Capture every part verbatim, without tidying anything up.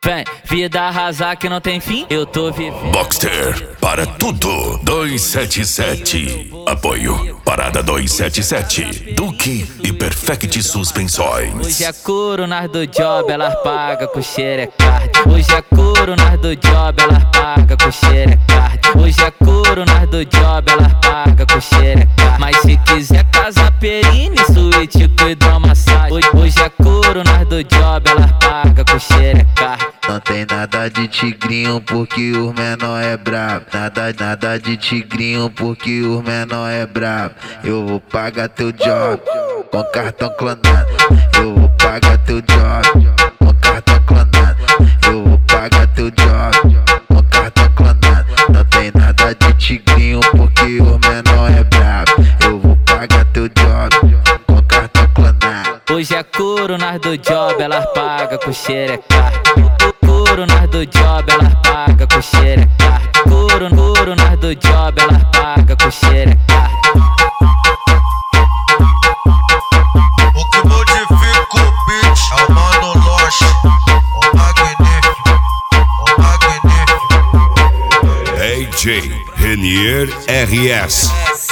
Vem, vida arrasar que não tem fim, eu tô vivendo. Boxster, para tudo, dois sete sete. Apoio, Parada dois sete sete. Duque e Perfect Suspensões. Hoje é couro nas do job, elas pagam com xerecard. Hoje é couro nas do job, elas pagam com xerecard. Hoje é couro nas do job, elas pagam com xerecard. Mas se quiser casa perine, suíte com hidromassagem. Hoje, hoje é couro nas do job, elas pagam com xerecard. Não tem nada de tigrinho porque os menor é brabo. Nada, nada de tigrinho porque os menor é brabo. Eu vou pagar teu job com cartão clonado. Eu vou pagar teu job com cartão clonado. Eu vou pagar teu job com cartão clonado. Não tem nada de tigrinho porque os menor é brabo. Eu vou pagar teu job com cartão clonado. Hoje é couro nas do job, elas pagam com xerecard. Couro nas do job, elas pagam com xerecard. Couro, couro nas do job, elas pagam com xerecard. O que modifica o beat é o Mano Loche, o magnífico, o magnífico. D J Renier R S.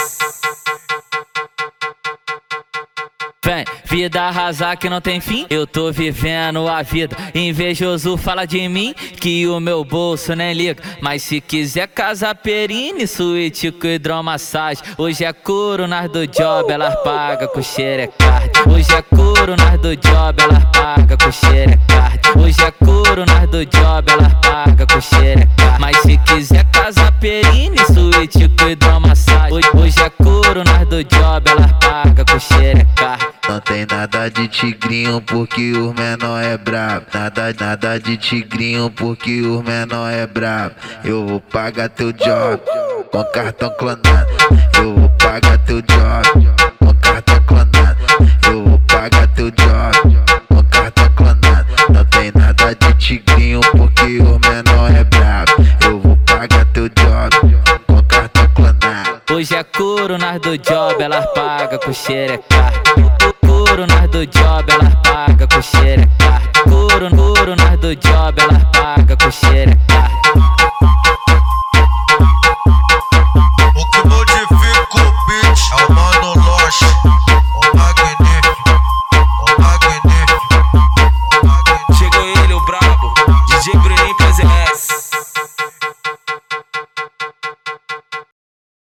Vem, vida arrasar que não tem fim, eu tô vivendo a vida. Invejoso fala de mim, que o meu bolso nem liga. Mas se quiser casa perine, suíte com hidromassagem. Hoje é couro nas do job, elas pagam com xerecard. Hoje é couro nas do job, elas pagam com xerecard. Hoje é couro nas do job, elas pagam com xerecard. Mas se quiser casa perine, suíte com hidromassagem. Hoje, hoje é couro nas do job, elas pagam com xerecard. Não tem nada de tigrinho porque os menor é brabo. Nada, nada de tigrinho porque os menor é brabo. Eu vou pagar teu job com cartão clonado. Eu vou pagar teu job com cartão clonado. Eu vou pagar teu job com cartão clonado. Não tem nada de tigrinho porque os menor é brabo. Eu vou pagar teu job com cartão clonado. Hoje é couro nas do job, elas pagam com xerecard. Couro nas do job, elas pagam com xerecard. Couro, couro nas do job, elas pagam com xerecard.